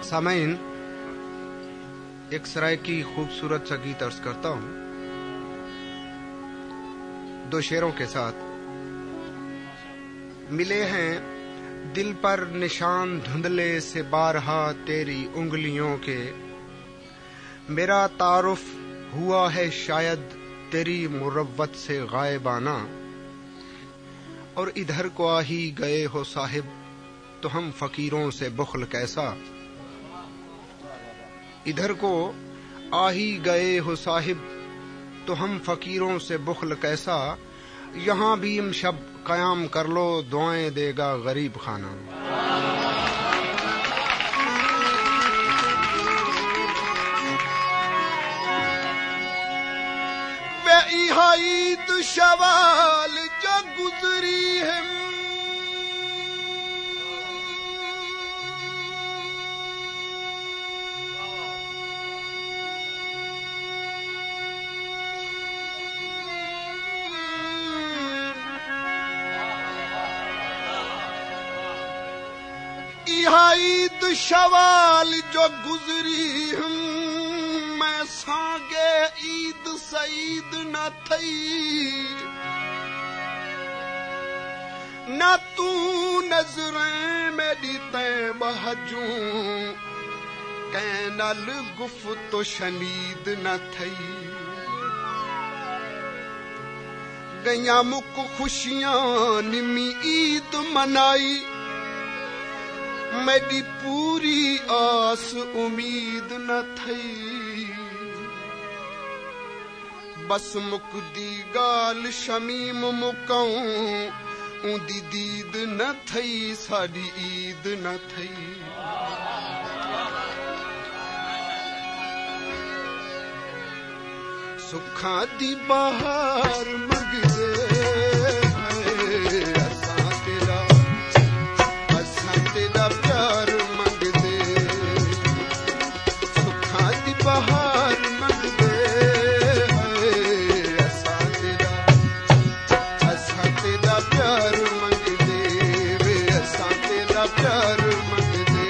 सामईन, एक सराय की खूबसूरत सा गीत अर्ज करता हूं, दो शेरों के साथ। मिले हैं दिल पर निशान धुंधले से बारहा तेरी उंगलियों के, मेरा तारुफ हुआ है शायद तेरी मुरव्वत से गायबाना, और इधर को आ ही गए हो साहिब तो हम फकीरों से बुख्ल कैसा। इधर को आ ही गए हो साहिब तो हम फकीरों से बुख्ल कैसा, यहाँ भी इमशब कयाम कर लो दुआएं देगा गरीब खाना। वे ईद शवाल जो गुजरी है, ईद शवाल जो गुजरी हम, मैं सांगे ईद सईद न थई, न तू नजरें मेरी तैब हजूं, कैनल गुफ्त शनीद न थई। गया मुक खुशियां निमी ईद मनाई, मेरी पूरी आस उम्मीद न थई। बस मुकदी गाल शमीम मुकाऊं, उदी दीद न थई साडी ईद न थई। सुखा दी बहार मंगदे प्यार मंगदे, सुखा दी बहार मंगदे, असां तेरा प्यार मंगदे, वे असां तेरा प्यार मंगदे।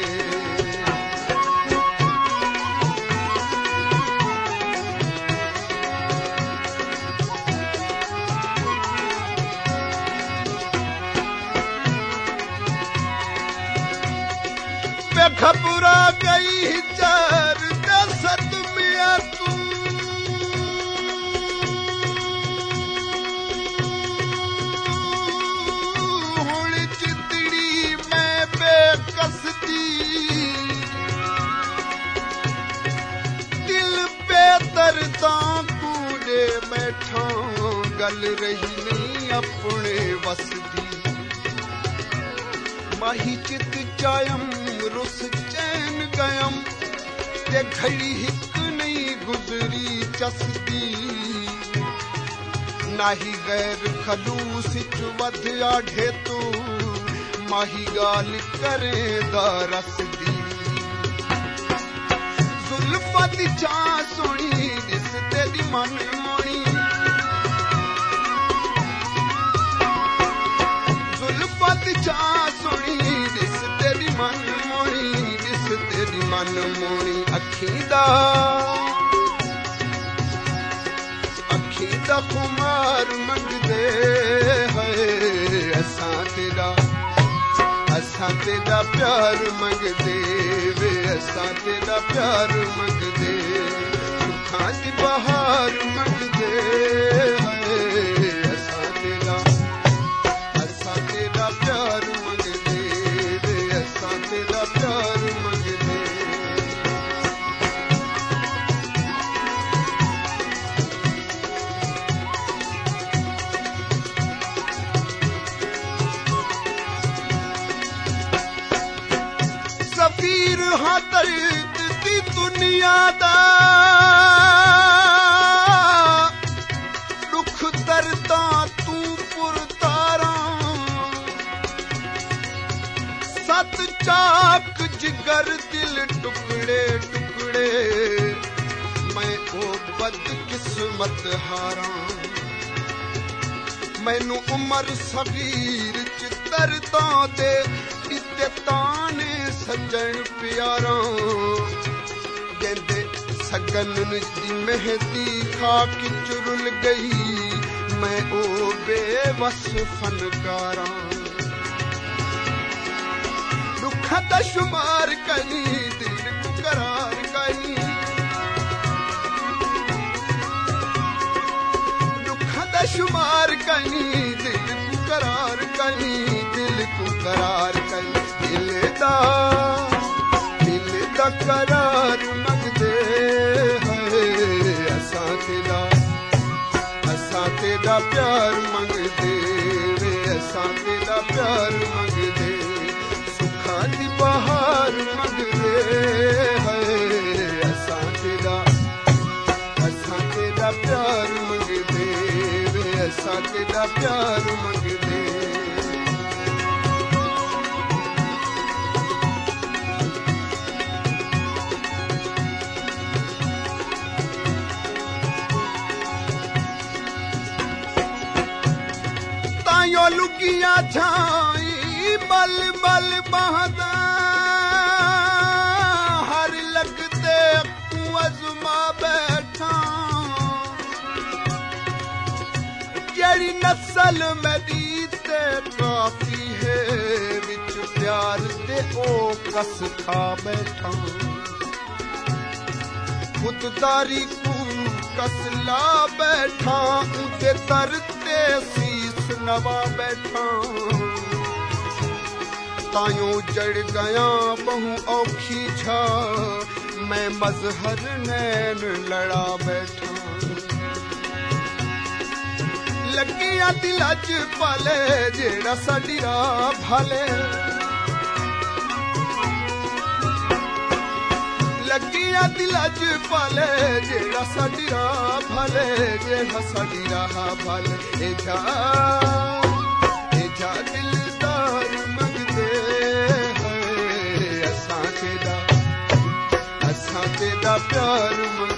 घबरा गई चार दसत में तू, हुण चितड़ी मैं बेकसदी, दिल पे दर्दां कूड़े बैठा, गल रही नहीं अपने वसदी। माही चित चायम रुस चैन गयम, ते घड़ी हिक नहीं गुजरी चसदी, नाही गैर खलूस चुवध आढ़े तू, माही गाल करे दा रसदी। जुल्फत चा सोनी दिस तेरी मन मोनी, जुल्फत चा सोनी दिस तेरी मन मोनी, दिस तेरी मन मोनी। अखी दा खुमार मंगदे है, असां तेरा प्यार मंगदे, वे असां तेरा प्यार मंगदे। सुखां दी बहार मंगदे है, असां तेरा प्यार मंगदे, वे असां तेरा प्यार मंगदे। सफीर हाँ दर्द दी दुनिया दा, दुख दर्दां तू पुरतारा, सत चाक जिगर दिल टुकड़े टुकड़े, मैं ओ बदकिस्मत हारा। मैनू उमर सगीर च दर्दां दे इत्ते ताने सजन प्यारा गेंदे सगन दी मेहंदी खाक चुरुल गई मैं ओ बेवस फनकारा दुखा दा शुमार कई दिल को करार कई दुखा दा शुमार कई दिल को करार कई दिल को करार कई दिल दा करार मंगदे है असां तेरा प्यार मंगदे वे असां तेरा प्यार मंगदे सुखा दी बहार मंगदे है असां तेरा प्यार मंगदे वे असां तेरा प्यार मंगदे यो लुकिया छाई बल बल बहदा हर लगते अजमा बैठा जेड़ी नस्ल मेरी ते काफी है विच प्यार ते ओ कस खा बैठा खुददारी को कसला बैठा उते तरते नवा बैठा तायों जड़ गया बहु औखी छा मैं मजहर नैन लड़ा बैठा लगिया दिल च पाले जेड़ा साडी राह भाले लगिया दिल च पाले जेड़ा साडी राह भाले जेड़ा साडी राह भाले ए जा दिलदार मंगदे है असां तेरा प्यार